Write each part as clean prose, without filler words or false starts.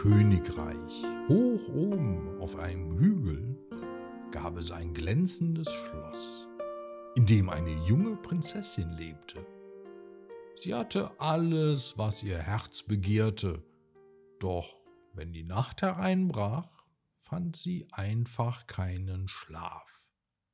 Königreich. Hoch oben auf einem Hügel gab es ein glänzendes Schloss, in dem eine junge Prinzessin lebte. Sie hatte alles, was ihr Herz begehrte, doch wenn die Nacht hereinbrach, fand sie einfach keinen Schlaf.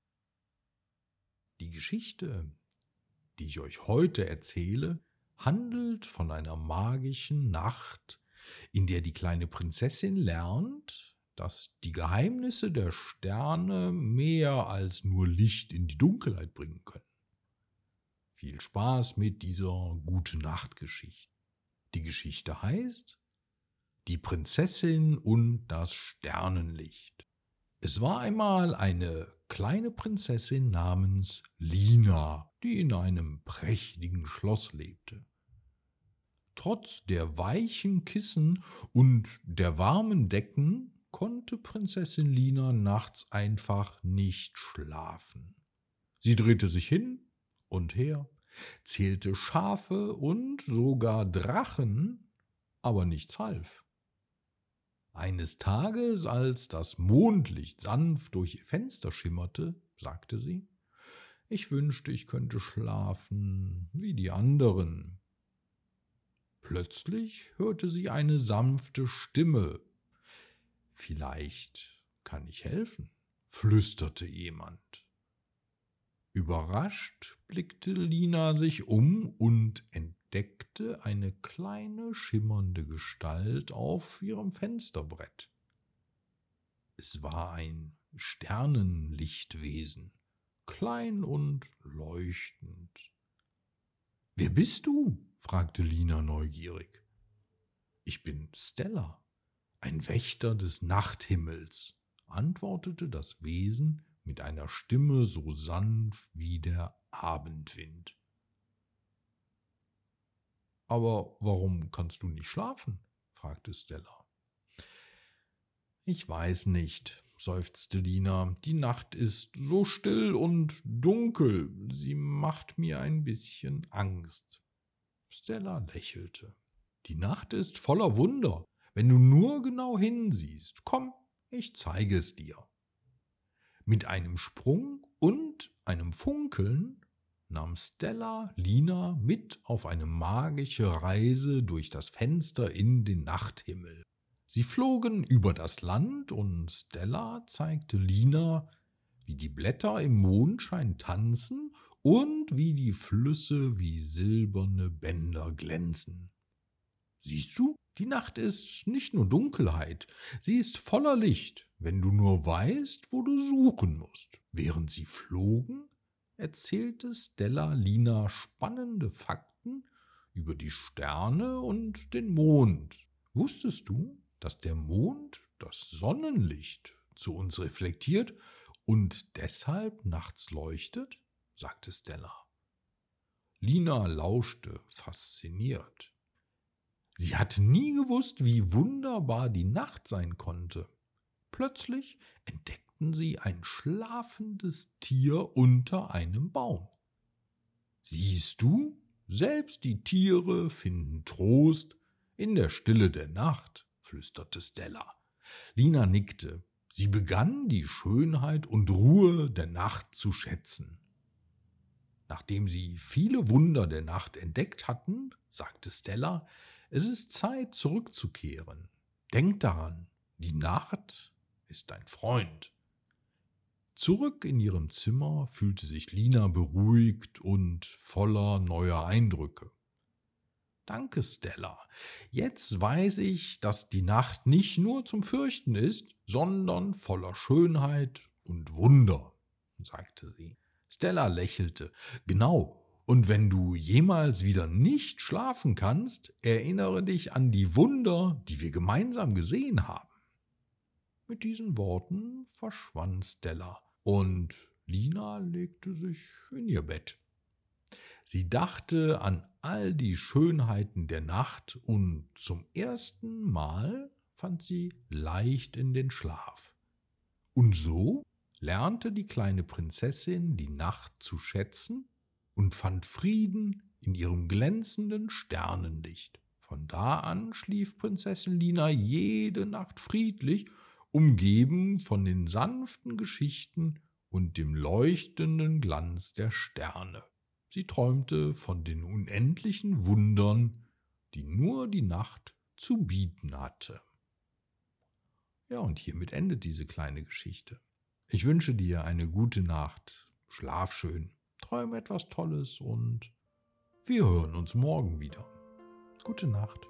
Die Geschichte, die ich euch heute erzähle, handelt von einer magischen Nacht, in der die kleine Prinzessin lernt, dass die Geheimnisse der Sterne mehr als nur Licht in die Dunkelheit bringen können. Viel Spaß mit dieser Gute-Nacht-Geschichte. Die Geschichte heißt Die Prinzessin und das Sternenlicht. Es war einmal eine kleine Prinzessin namens Lina, die in einem prächtigen Schloss lebte. Trotz der weichen Kissen und der warmen Decken konnte Prinzessin Lina nachts einfach nicht schlafen. Sie drehte sich hin und her, zählte Schafe und sogar Drachen, aber nichts half. Eines Tages, als das Mondlicht sanft durch ihr Fenster schimmerte, sagte sie: »Ich wünschte, ich könnte schlafen wie die anderen.« Plötzlich hörte sie eine sanfte Stimme. »Vielleicht kann ich helfen«, flüsterte jemand. Überrascht blickte Lina sich um und entdeckte eine kleine schimmernde Gestalt auf ihrem Fensterbrett. Es war ein Sternenlichtwesen, klein und leuchtend. »Wer bist du?« fragte Lina neugierig. »Ich bin Stella, ein Wächter des Nachthimmels«, antwortete das Wesen mit einer Stimme so sanft wie der Abendwind. »Aber warum kannst du nicht schlafen?« fragte Stella. »Ich weiß nicht«, seufzte Lina, »die Nacht ist so still und dunkel, sie macht mir ein bisschen Angst.« Stella lächelte. »Die Nacht ist voller Wunder, wenn du nur genau hinsiehst. Komm, ich zeige es dir.« Mit einem Sprung und einem Funkeln nahm Stella Lina mit auf eine magische Reise durch das Fenster in den Nachthimmel. Sie flogen über das Land und Stella zeigte Lina, wie die Blätter im Mondschein tanzen und wie die Flüsse wie silberne Bänder glänzen. »Siehst du, die Nacht ist nicht nur Dunkelheit, sie ist voller Licht, wenn du nur weißt, wo du suchen musst.« Während sie flogen, erzählte Stella Lina spannende Fakten über die Sterne und den Mond. »Wusstest du, dass der Mond das Sonnenlicht zu uns reflektiert und deshalb nachts leuchtet?« sagte Stella. Lina lauschte fasziniert. Sie hatte nie gewusst, wie wunderbar die Nacht sein konnte. Plötzlich entdeckten sie ein schlafendes Tier unter einem Baum. »Siehst du, selbst die Tiere finden Trost in der Stille der Nacht«, flüsterte Stella. Lina nickte. Sie begann, die Schönheit und Ruhe der Nacht zu schätzen. Nachdem sie viele Wunder der Nacht entdeckt hatten, sagte Stella: »Es ist Zeit, zurückzukehren. Denk daran, die Nacht ist dein Freund.« Zurück in ihrem Zimmer fühlte sich Lina beruhigt und voller neuer Eindrücke. »Danke, Stella. Jetzt weiß ich, dass die Nacht nicht nur zum Fürchten ist, sondern voller Schönheit und Wunder«, sagte sie. Stella lächelte. »Genau. Und wenn du jemals wieder nicht schlafen kannst, erinnere dich an die Wunder, die wir gemeinsam gesehen haben.« Mit diesen Worten verschwand Stella und Lina legte sich in ihr Bett. Sie dachte an all die Schönheiten der Nacht und zum ersten Mal fand sie leicht in den Schlaf. Und so lernte die kleine Prinzessin die Nacht zu schätzen und fand Frieden in ihrem glänzenden Sternenlicht. Von da an schlief Prinzessin Lina jede Nacht friedlich, umgeben von den sanften Geschichten und dem leuchtenden Glanz der Sterne. Sie träumte von den unendlichen Wundern, die nur die Nacht zu bieten hatte. Ja, und hiermit endet diese kleine Geschichte. Ich wünsche dir eine gute Nacht, schlaf schön, träum etwas Tolles und wir hören uns morgen wieder. Gute Nacht.